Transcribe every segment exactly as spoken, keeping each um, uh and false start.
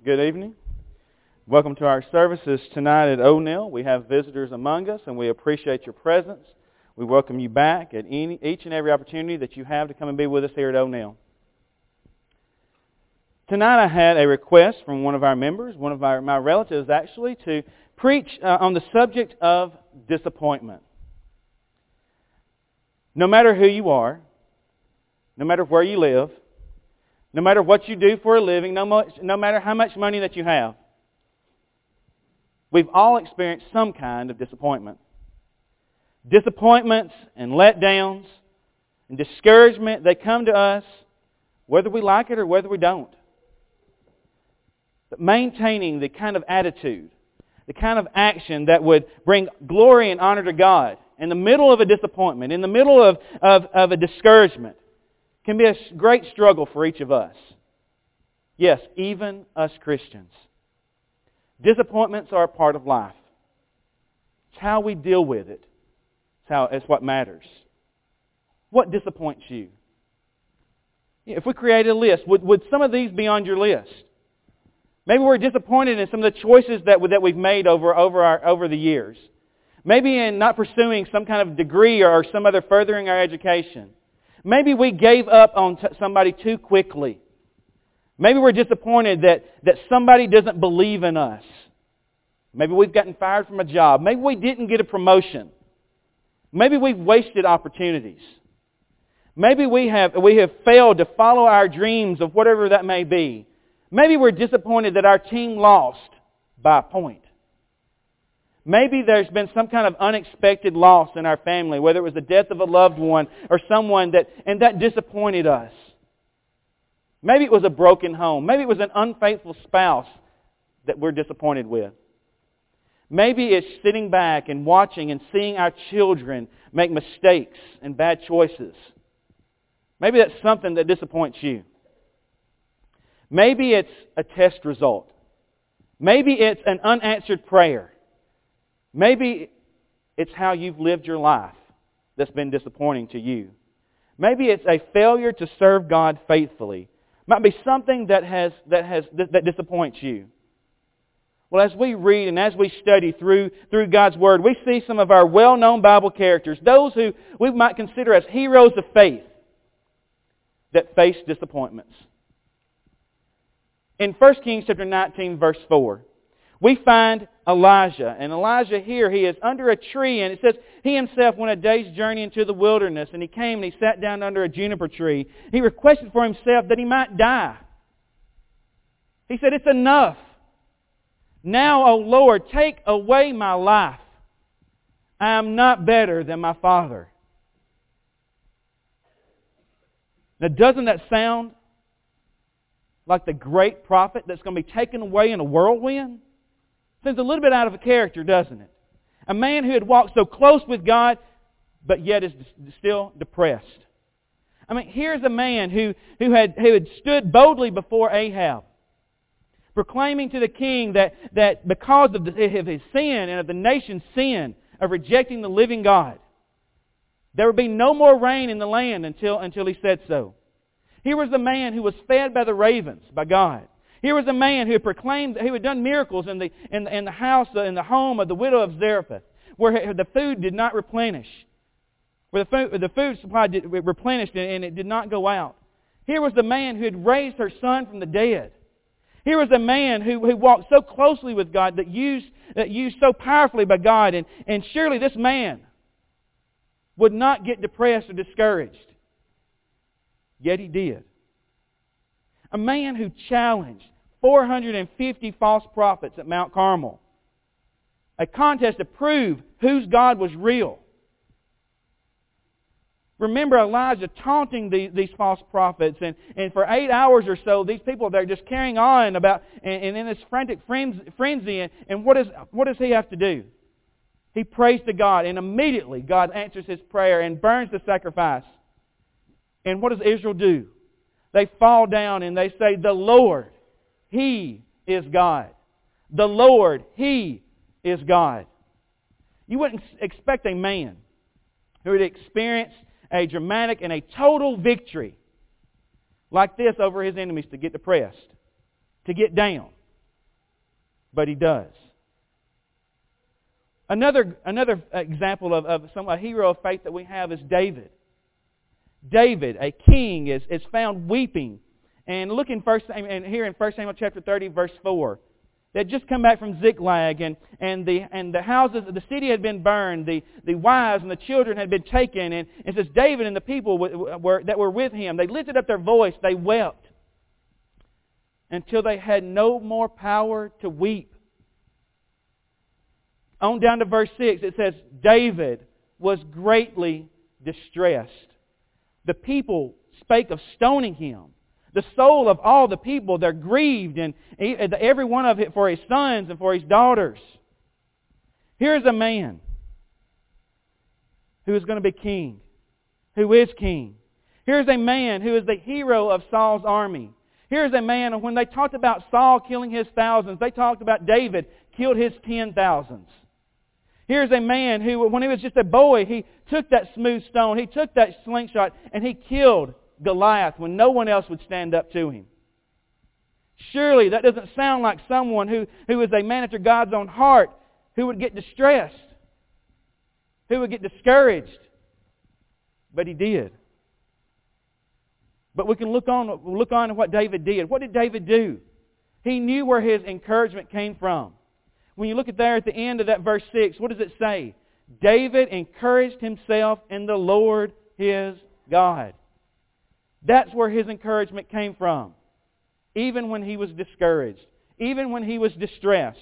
Good evening. Welcome to our services tonight at O'Neill. We have visitors among us, and we appreciate your presence. We welcome you back at any, each and every opportunity that you have to come and be with us here at O'Neill. Tonight I had a request from one of our members, one of our, my relatives actually, to preach uh, on the subject of disappointment. No matter who you are, no matter where you live, no matter what you do for a living, no, much, no matter how much money that you have, we've all experienced some kind of disappointment. Disappointments and letdowns and discouragement, they come to us whether we like it or whether we don't. But maintaining the kind of attitude, the kind of action that would bring glory and honor to God in the middle of a disappointment, in the middle of, of, of a discouragement, can be a great struggle for each of us. Yes, even us Christians. Disappointments are a part of life. It's how we deal with it. It's, how, it's what matters. What disappoints you? If we created a list, would, would some of these be on your list? Maybe we're disappointed in some of the choices that, that we've made over, over, our, over the years. Maybe in not pursuing some kind of degree or some other furthering our education. Maybe we gave up on t- somebody too quickly. Maybe we're disappointed that, that somebody doesn't believe in us. Maybe we've gotten fired from a job. Maybe we didn't get a promotion. Maybe we've wasted opportunities. Maybe we have, we have failed to follow our dreams of whatever that may be. Maybe we're disappointed that our team lost by a point. Maybe there's been some kind of unexpected loss in our family, whether it was the death of a loved one or someone that, and that disappointed us. Maybe it was a broken home. Maybe it was an unfaithful spouse that we're disappointed with. Maybe it's sitting back and watching and seeing our children make mistakes and bad choices. Maybe that's something that disappoints you. Maybe it's a test result. Maybe it's an unanswered prayer. Maybe it's how you've lived your life that's been disappointing to you. Maybe it's a failure to serve God faithfully. Might be something that has that has that disappoints you. Well, as we read and as we study through through God's Word, we see some of our well-known Bible characters, those who we might consider as heroes of faith, that face disappointments. In First Kings chapter nineteen, verse four, we find Elijah. And Elijah here, he is under a tree, and it says he himself went a day's journey into the wilderness, and he came and he sat down under a juniper tree. He requested for himself that he might die. He said, "It's enough. Now, O Lord, take away my life. I am not better than my father." Now, doesn't that sound like the great prophet that's going to be taken away in a whirlwind? Seems a little bit out of a character, doesn't it? A man who had walked so close with God, but yet is still depressed. I mean, here's a man who, who, had, who had stood boldly before Ahab, proclaiming to the king that, that because of, the, of his sin and of the nation's sin of rejecting the living God, there would be no more rain in the land until, until he said so. Here was the man who was fed by the ravens, by God. Here was a man who had proclaimed, who had done miracles in the, in, in the house, in the home of the widow of Zarephath, where the food did not replenish, where the food, the food supply did, replenished and it did not go out. Here was the man who had raised her son from the dead. Here was a man who, who walked so closely with God, that used, that used so powerfully by God, and, and surely this man would not get depressed or discouraged. Yet he did. A man who challenged four hundred fifty false prophets at Mount Carmel. A contest to prove whose God was real. Remember Elijah taunting the, these false prophets, and, and for eight hours or so, these people, they're just carrying on about, and, and in this frantic frenzy, and, and what, is, what does he have to do? He prays to God, and immediately God answers his prayer and burns the sacrifice. And what does Israel do? They fall down and they say, "The Lord, He is God. The Lord, He is God." You wouldn't expect a man who had experienced a dramatic and a total victory like this over his enemies to get depressed, to get down. but he does. Another, another example of, of some, a hero of faith that we have is David. David, a king, is, is found weeping. And look in first, and here in First Samuel chapter thirty, verse four. They had just come back from Ziklag, and, and, the, and the houses, the city had been burned, the, the wives and the children had been taken, and it says David and the people were, that were with him, they lifted up their voice, they wept, until they had no more power to weep. On down to verse six, it says, David was greatly distressed. The people spake of stoning him. The soul of all the people, they're grieved, and every one of it for his sons and for his daughters. Here's a man who is going to be king, who is king. Here's a man who is the hero of Saul's army. Here's a man, when they talked about Saul killing his thousands, they talked about David killed his ten thousands. Here's a man who, when he was just a boy, he took that smooth stone, he took that slingshot, and he killed Goliath when no one else would stand up to him. Surely that doesn't sound like someone who, who is a man after God's own heart, who would get distressed, who would get discouraged. But he did. But we can look on, look on at what David did. What did David do? He knew where his encouragement came from. When you look at there at the end of that verse six, what does it say? David encouraged himself in the Lord his God. That's where his encouragement came from. Even when he was discouraged. Even when he was distressed.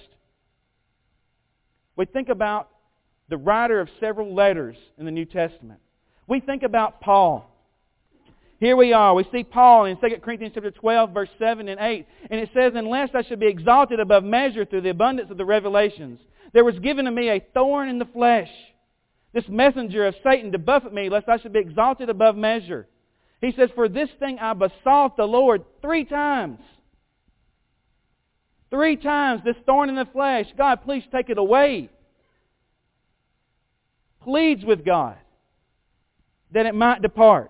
We think about the writer of several letters in the New Testament. We think about Paul. Here we are. We see Paul in Second Corinthians chapter twelve, verse seven and eight. And it says, unless I should be exalted above measure through the abundance of the revelations, there was given to me a thorn in the flesh, this messenger of Satan to buffet me, lest I should be exalted above measure. He says, for this thing I besought the Lord three times. Three times, this thorn in the flesh. God, please take it away. Pleads with God that it might depart.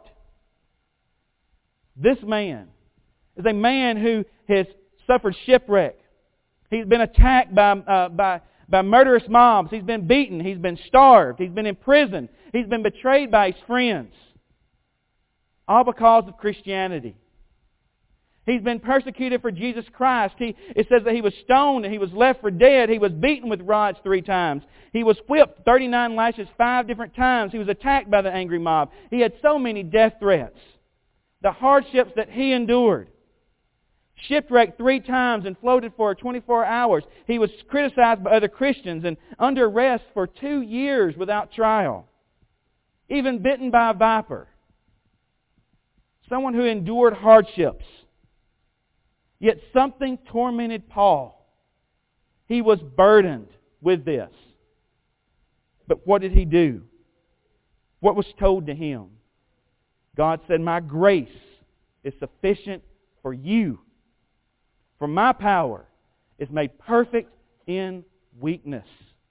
This man is a man who has suffered shipwreck. He's been attacked by, uh, by, by murderous mobs. He's been beaten. He's been starved. He's been imprisoned. He's been betrayed by his friends. All because of Christianity. He's been persecuted for Jesus Christ. He, it says that he was stoned and he was left for dead. He was beaten with rods three times. He was whipped thirty-nine lashes five different times. He was attacked by the angry mob. He had so many death threats. The hardships that he endured. Shipwrecked three times and floated for twenty-four hours. He was criticized by other Christians and under arrest for two years without trial. Even bitten by a viper. Someone who endured hardships. Yet something tormented Paul. He was burdened with this. But what did he do? What was told to him? God said, my grace is sufficient for you. For my power is made perfect in weakness.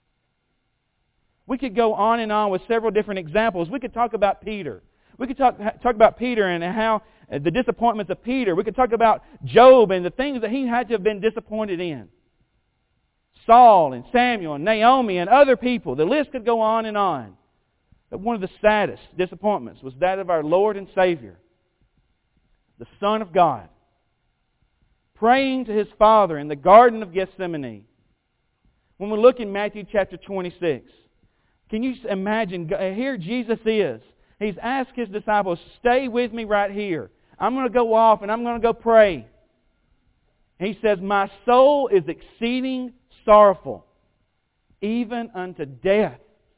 We could go on and on with several different examples. We could talk about Peter. We could talk, talk about Peter and how the disappointments of Peter. We could talk about Job and the things that he had to have been disappointed in. Saul and Samuel and Naomi and other people. The list could go on and on. But one of the saddest disappointments was that of our Lord and Savior, the Son of God, praying to His Father in the Garden of Gethsemane. When we look in Matthew chapter twenty-six, can you imagine, here Jesus is. He's asked His disciples, stay with me right here. I'm going to go off and I'm going to go pray. He says, my soul is exceeding sorrowful, even unto death.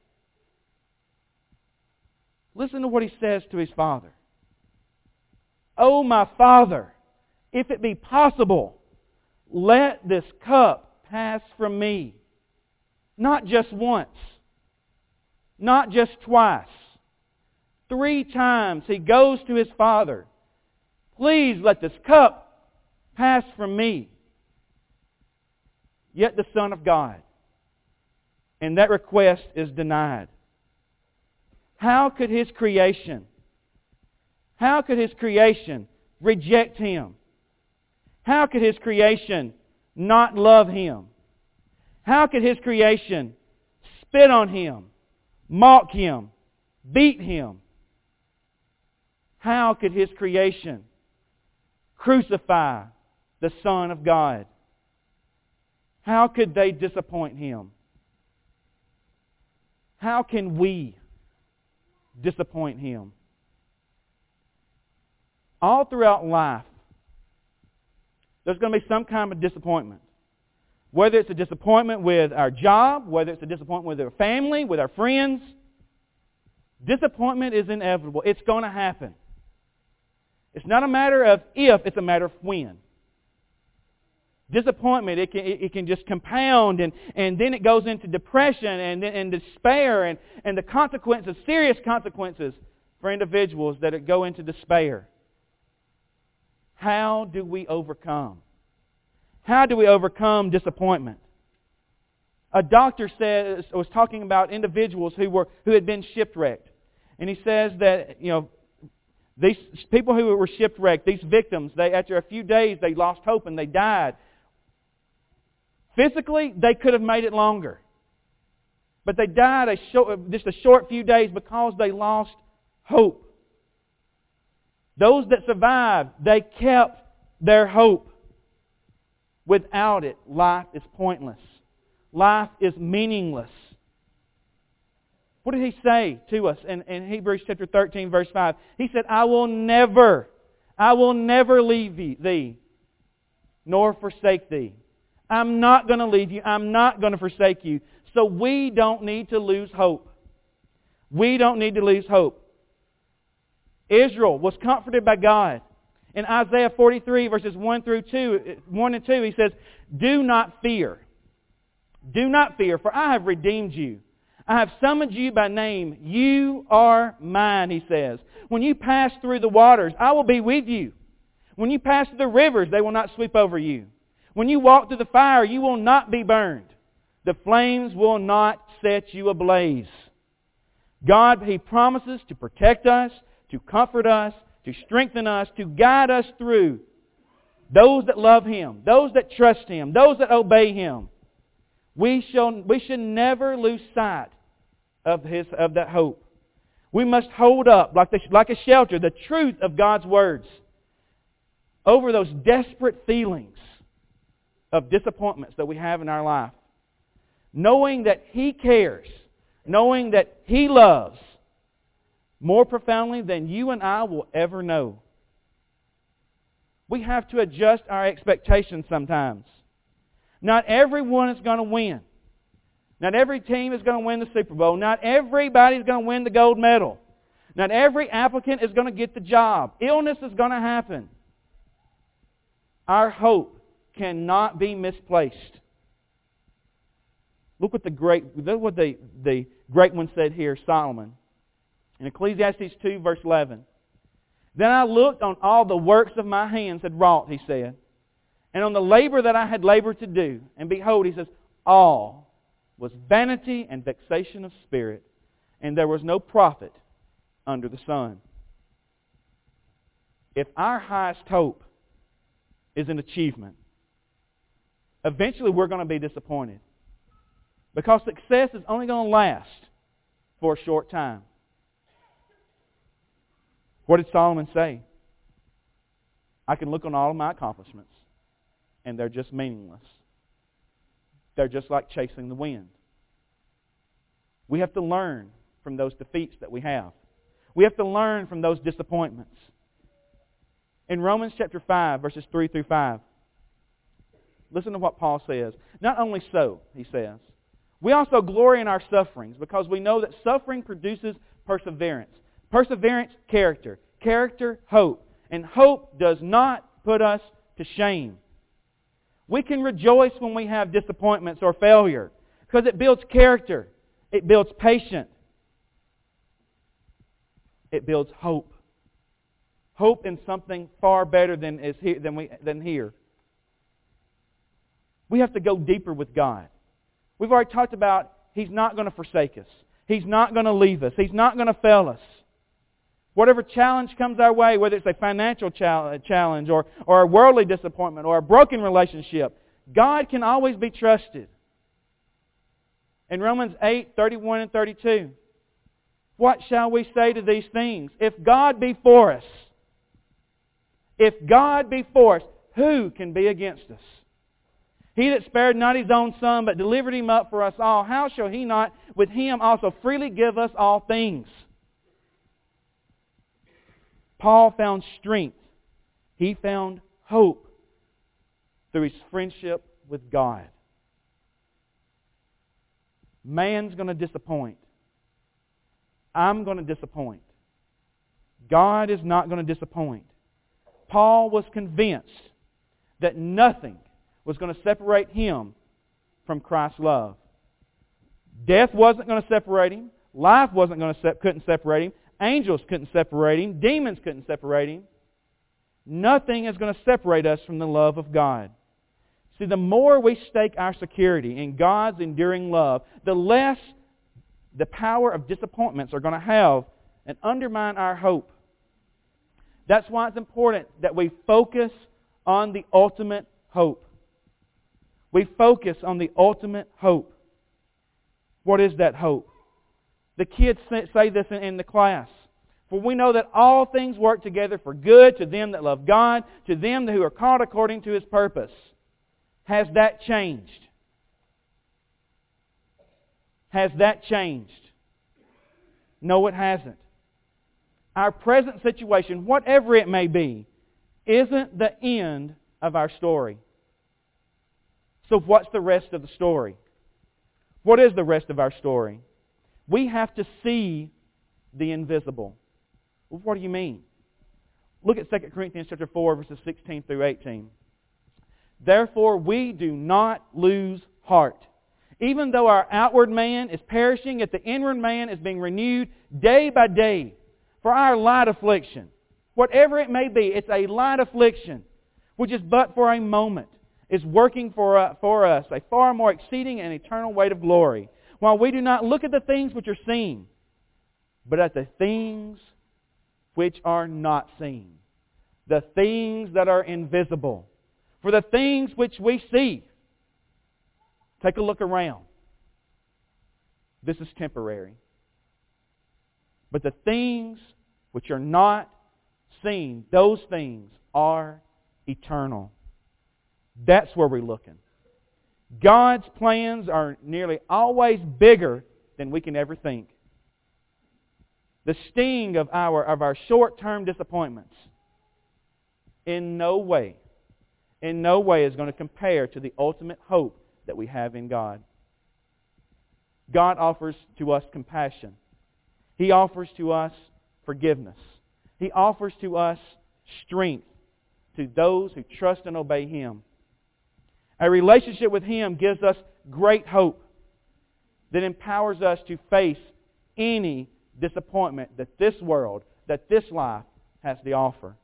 Listen to what He says to His Father. Oh, my Father, if it be possible, let this cup pass from me. Not just once. Not just twice. Three times He goes to His Father. Please let this cup pass from me. Yet the Son of God. And that request is denied. How could His creation, how could His creation reject Him? How could His creation not love Him? How could His creation spit on Him, mock Him, beat Him? How could His creation crucify the Son of God? How could they disappoint Him? How can we disappoint Him? All throughout life, there's going to be some kind of disappointment. Whether it's a disappointment with our job, whether it's a disappointment with our family, with our friends, disappointment is inevitable. It's going to happen. It's not a matter of if, it's a matter of when. Disappointment, it can, it can just compound, and, and then it goes into depression and, and despair and, and the consequences, serious consequences for individuals that go into despair. How do we overcome? How do we overcome disappointment? A doctor says, was talking about individuals who were who had been shipwrecked. And he says that, you know, these people who were shipwrecked, these victims, they after a few days they lost hope and they died. Physically, they could have made it longer. But they died a short, just a short few days because they lost hope. Those that survived, they kept their hope. Without it, life is pointless. Life is meaningless. What did He say to us in, in Hebrews chapter thirteen, verse five? He said, I will never, I will never leave thee, nor forsake thee. I'm not going to leave you. I'm not going to forsake you. So we don't need to lose hope. We don't need to lose hope. Israel was comforted by God. In Isaiah forty-three, verses one through two, one and two, He says, Do not fear. Do not fear, for I have redeemed you. I have summoned you by name. You are mine, He says. When you pass through the waters, I will be with you. When you pass through the rivers, they will not sweep over you. When you walk through the fire, you will not be burned. The flames will not set you ablaze. God, He promises to protect us, to comfort us, to strengthen us, to guide us through. Those that love Him, those that trust Him, those that obey Him. We shall we should never lose sight of His of that hope. We must hold up like the, like a shelter the truth of God's words over those desperate feelings of disappointments that we have in our life. Knowing that He cares, knowing that He loves more profoundly than you and I will ever know. We have to adjust our expectations sometimes. Not everyone is going to win. Not every team is going to win the Super Bowl. Not everybody is going to win the gold medal. Not every applicant is going to get the job. Illness is going to happen. Our hope cannot be misplaced. Look what the great, look what the, the great one said here, Solomon. In Ecclesiastes two, verse eleven. Then I looked on all the works of my hands had wrought, he said, and on the labor that I had labored to do. And behold, he says, all was vanity and vexation of spirit, and there was no profit under the sun. If our highest hope is an achievement, eventually we're going to be disappointed. Because success is only going to last for a short time. What did Solomon say? I can look on all of my accomplishments, and they're just meaningless. They're just like chasing the wind. We have to learn from those defeats that we have. We have to learn from those disappointments. In Romans chapter five, verses three through five, listen to what Paul says. Not only so, he says, we also glory in our sufferings because we know that suffering produces perseverance. Perseverance, character. Character, hope. And hope does not put us to shame. We can rejoice when we have disappointments or failure because it builds character. It builds patience. It builds hope. Hope in something far better than is here, than we than here. We have to go deeper with God. We've already talked about He's not going to forsake us. He's not going to leave us. He's not going to fail us. Whatever challenge comes our way, whether it's a financial challenge or, or a worldly disappointment or a broken relationship, God can always be trusted. In Romans eight, thirty-one and thirty-two, what shall we say to these things? If God be for us, if God be for us, who can be against us? He that spared not His own Son, but delivered Him up for us all, how shall He not with Him also freely give us all things? Paul found strength. He found hope through his friendship with God. Man's going to disappoint. I'm going to disappoint. God is not going to disappoint. Paul was convinced that nothing was going to separate him from Christ's love. Death wasn't going to separate him. Life wasn't going to se- couldn't separate him. Angels couldn't separate him. Demons couldn't separate him. Nothing is going to separate us from the love of God. See, the more we stake our security in God's enduring love, the less the power of disappointments are going to have and undermine our hope. That's why it's important that we focus on the ultimate hope. We focus on the ultimate hope. What is that hope? The kids say this in the class. For we know that all things work together for good to them that love God, to them who are called according to His purpose. Has that changed? Has that changed? No, it hasn't. Our present situation, whatever it may be, isn't the end of our story. So what's the rest of the story? What is the rest of our story? We have to see the invisible. Well, what do you mean? Look at Second Corinthians chapter four, verses sixteen through eighteen. Therefore we do not lose heart. Even though our outward man is perishing, yet the inward man is being renewed day by day. For our light affliction, whatever it may be, it's a light affliction, which is but for a moment, is working for, uh, for us a far more exceeding and eternal weight of glory. While we do not look at the things which are seen, but at the things which are not seen. The things that are invisible. For the things which we see, take a look around. This is temporary. But the things which are not seen, those things are eternal. That's where we're looking. God's plans are nearly always bigger than we can ever think. The sting of our, of our short-term disappointments in no way, in no way is going to compare to the ultimate hope that we have in God. God offers to us compassion. He offers to us forgiveness. He offers to us strength to those who trust and obey Him. A relationship with Him gives us great hope that empowers us to face any disappointment that this world, that this life has to offer.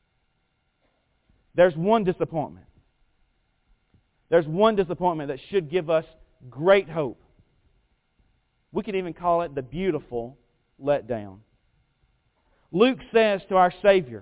There's one disappointment. There's one disappointment that should give us great hope. We could even call it the beautiful letdown. Luke says to our Savior,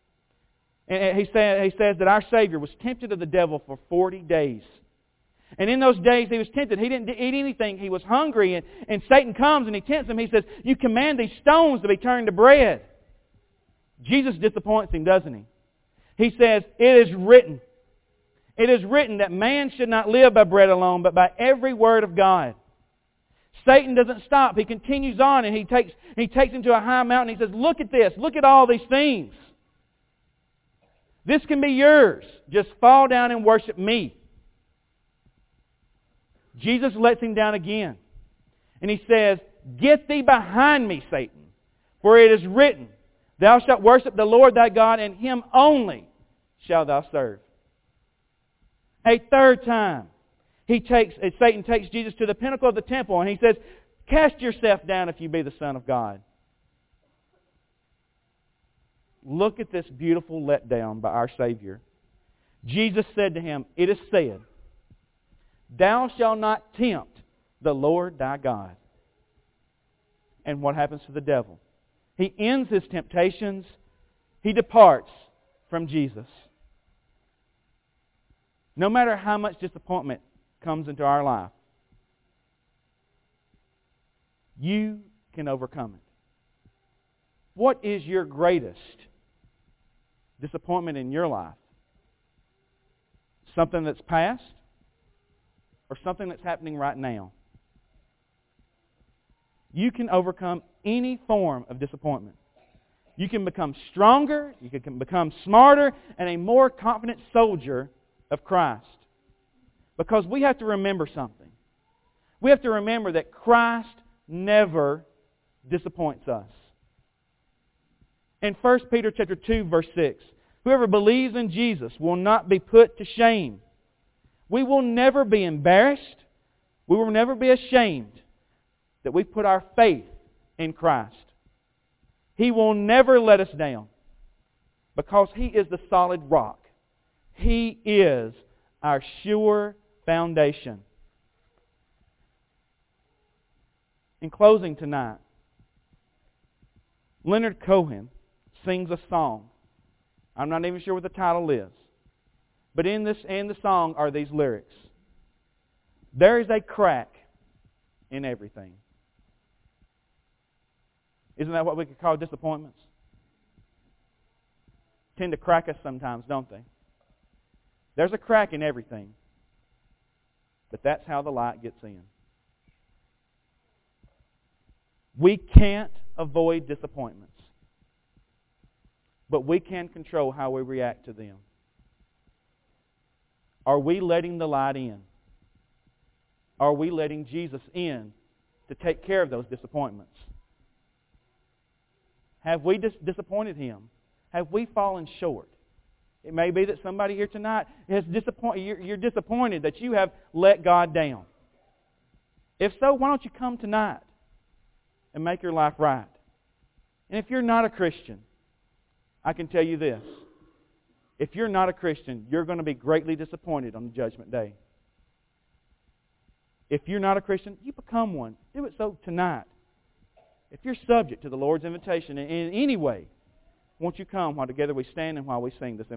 and he, say, he says that our Savior was tempted of the devil for forty days. And in those days he was tempted. He didn't eat anything. He was hungry. And, and Satan comes and he tempts him. He says, you command these stones to be turned to bread. Jesus disappoints him, doesn't he? He says, it is written. It is written that man should not live by bread alone, but by every word of God. Satan doesn't stop. He continues on and he takes, he takes him to a high mountain. He says, look at this. Look at all these things. This can be yours. Just fall down and worship me. Jesus lets him down again. And he says, get thee behind me, Satan. For it is written, thou shalt worship the Lord thy God, and Him only shalt thou serve. A third time, he takes Satan takes Jesus to the pinnacle of the temple, and he says, cast yourself down if you be the Son of God. Look at this beautiful letdown by our Savior. Jesus said to him, it is said, thou shalt not tempt the Lord thy God. And what happens to the devil? He ends his temptations. He departs from Jesus. No matter how much disappointment comes into our life, you can overcome it. What is your greatest disappointment in your life? Something that's past or something that's happening right now? You can overcome any form of disappointment. You can become stronger, you can become smarter, and a more confident soldier of Christ. Because we have to remember something. We have to remember that Christ never disappoints us. In First Peter chapter two, verse six, whoever believes in Jesus will not be put to shame. We will never be embarrassed. We will never be ashamed that we put our faith in Christ. He will never let us down because He is the solid rock. He is our sure foundation. In closing tonight, Leonard Cohen sings a song. I'm not even sure what the title is. But in this in the song are these lyrics. There is a crack in everything. Isn't that what we could call disappointments? Tend to crack us sometimes, don't they? There's a crack in everything. But that's how the light gets in. We can't avoid disappointments. But we can control how we react to them. Are we letting the light in? Are we letting Jesus in to take care of those disappointments? Have we dis- disappointed Him? Have we fallen short? It may be that somebody here tonight has disappointed. You're, you're disappointed that you have let God down. If so, why don't you come tonight and make your life right? And if you're not a Christian, I can tell you this. If you're not a Christian, you're going to be greatly disappointed on the judgment day. If you're not a Christian, you become one. Do it so tonight. If you're subject to the Lord's invitation in any way, won't you come while together we stand and while we sing this invitation?